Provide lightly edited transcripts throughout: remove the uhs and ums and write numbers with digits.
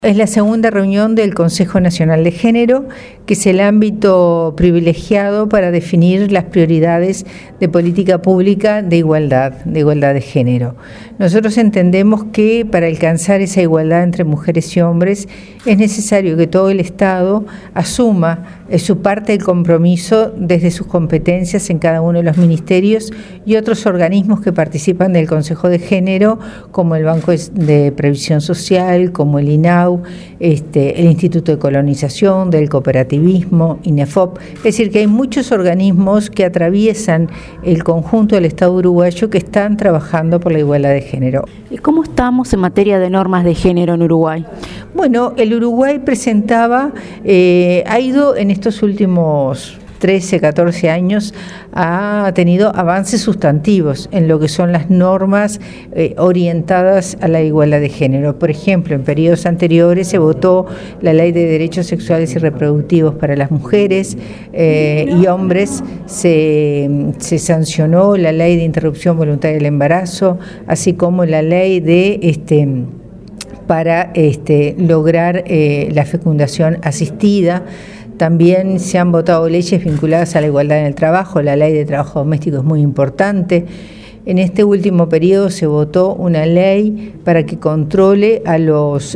Es la segunda reunión del Consejo Nacional de Género, que es el ámbito privilegiado para definir las prioridades de política pública de igualdad de género. Nosotros entendemos que para alcanzar esa igualdad entre mujeres y hombres es necesario que todo el Estado asuma su parte del compromiso desde sus competencias en cada uno de los ministerios y otros organismos que participan del Consejo de Género, como el Banco de Previsión Social, como el INAU, el Instituto de Colonización, del Cooperativismo, INEFOP. Es decir, que hay muchos organismos que atraviesan el conjunto del Estado uruguayo que están trabajando por la igualdad de género. ¿Y cómo estamos en materia de normas de género en Uruguay? Bueno, el Uruguay presentaba, ha ido en estos últimos 13, 14 años, ha tenido avances sustantivos en lo que son las normas orientadas a la igualdad de género. Por ejemplo, en periodos anteriores se votó la Ley de Derechos Sexuales y Reproductivos para las mujeres y hombres, se sancionó la Ley de Interrupción Voluntaria del Embarazo, así como la ley de para lograr la fecundación asistida. También se han votado leyes vinculadas a la igualdad en el trabajo. La ley de trabajo doméstico es muy importante. En este último periodo se votó una ley para que controle a los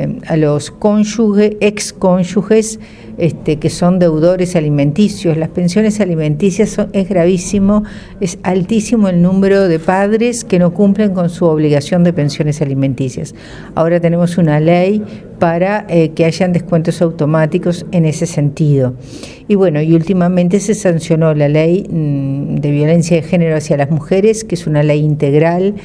excónyuges que son deudores alimenticios. Las pensiones alimenticias es gravísimo, es altísimo el número de padres que no cumplen con su obligación de pensiones alimenticias. Ahora tenemos una ley para que hayan descuentos automáticos en ese sentido. Y bueno, y últimamente se sancionó la ley de violencia de género hacia las mujeres, que es una ley integral,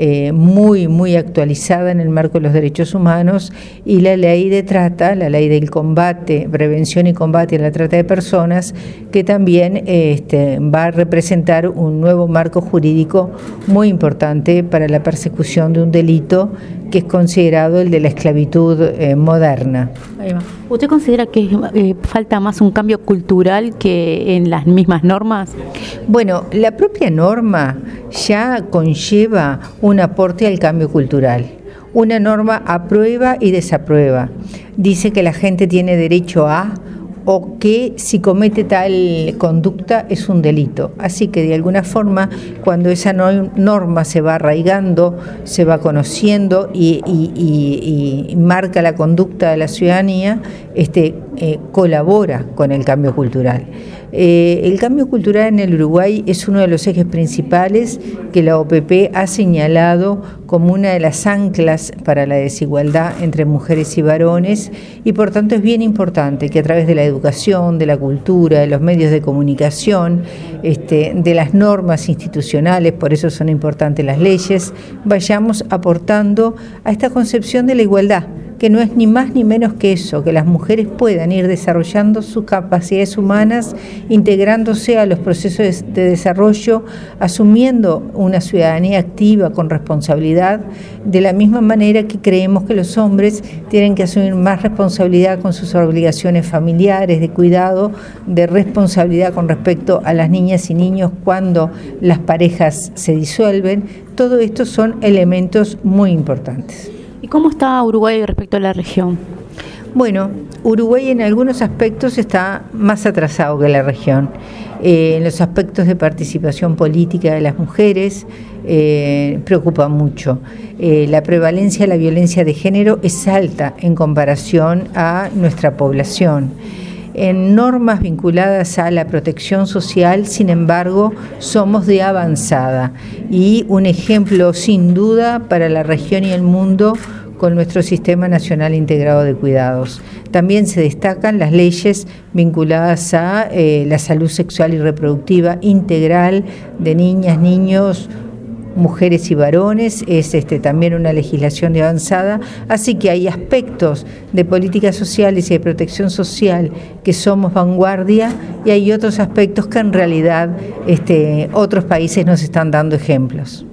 muy actualizada en el marco de los derechos humanos, y la ley de trata, la ley del combate, prevención y combate a la trata de personas, que también va a representar un nuevo marco jurídico muy importante para la persecución de un delito que es considerado el de la esclavitud moderna. Ahí va. ¿Usted considera que falta más un cambio cultural que en las mismas normas? Bueno, la propia norma ya conlleva un aporte al cambio cultural. Una norma aprueba y desaprueba. Dice que la gente tiene derecho a, o que si comete tal conducta es un delito. Así que de alguna forma, cuando esa norma se va arraigando, se va conociendo y marca la conducta de la ciudadanía, colabora con el cambio cultural. El cambio cultural en el Uruguay es uno de los ejes principales que la OPP ha señalado como una de las anclas para la desigualdad entre mujeres y varones, y por tanto es bien importante que a través de la educación, de la cultura, de los medios de comunicación, de las normas institucionales, por eso son importantes las leyes, vayamos aportando a esta concepción de la igualdad, que no es ni más ni menos que eso, que las mujeres puedan ir desarrollando sus capacidades humanas, integrándose a los procesos de desarrollo, asumiendo una ciudadanía activa con responsabilidad, de la misma manera que creemos que los hombres tienen que asumir más responsabilidad con sus obligaciones familiares, de cuidado, de responsabilidad con respecto a las niñas y niños cuando las parejas se disuelven. Todo esto son elementos muy importantes. ¿Y cómo está Uruguay respecto a la región? Bueno, Uruguay en algunos aspectos está más atrasado que la región. En los aspectos de participación política de las mujeres preocupa mucho. La prevalencia de la violencia de género es alta en comparación a nuestra población. En normas vinculadas a la protección social, sin embargo, somos de avanzada y un ejemplo sin duda para la región y el mundo con nuestro Sistema Nacional Integrado de Cuidados. También se destacan las leyes vinculadas a la salud sexual y reproductiva integral de niñas, niños, mujeres y varones. Es también una legislación de avanzada, así que hay aspectos de políticas sociales y de protección social que somos vanguardia, y hay otros aspectos que en realidad otros países nos están dando ejemplos.